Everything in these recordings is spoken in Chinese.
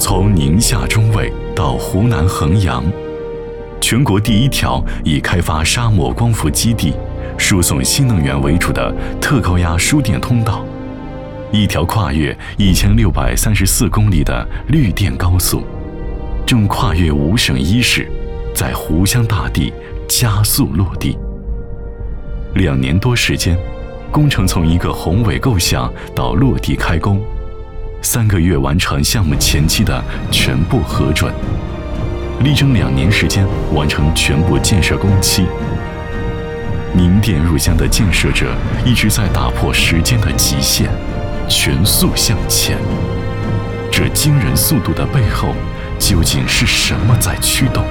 从宁夏中卫到湖南衡阳，全国第一条以开发沙漠光伏基地、输送新能源为主的特高压输电通道，一条跨越1634公里的绿电高速，正跨越5省1市，在湖湘大地加速落地。2年多时间，工程从一个宏伟构想到落地开工，3个月完成项目前期的全部核准，力争2年时间完成全部建设工期。宁电入湘的建设者一直在打破时间的极限，全速向前。这惊人速度的背后，究竟是什么在驱动？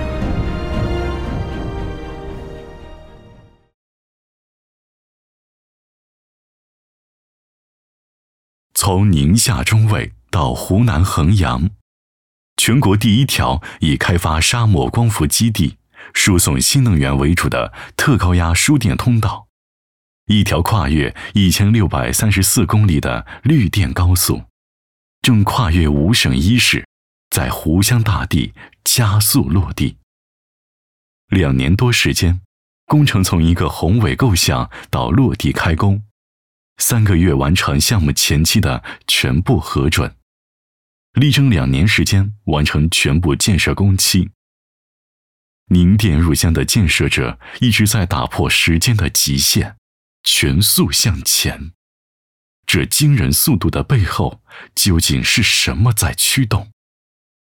从宁夏中卫到湖南衡阳，全国第一条以开发沙漠光伏基地、输送新能源为主的特高压输电通道，一条跨越1634公里的绿电高速，正跨越5省1市，在湖湘大地加速落地。2年多时间，工程从一个宏伟构想到落地开工，3个月完成项目前期的全部核准，力争2年时间完成全部建设工期。宁电入湘的建设者一直在打破时间的极限，全速向前。这惊人速度的背后，究竟是什么在驱动？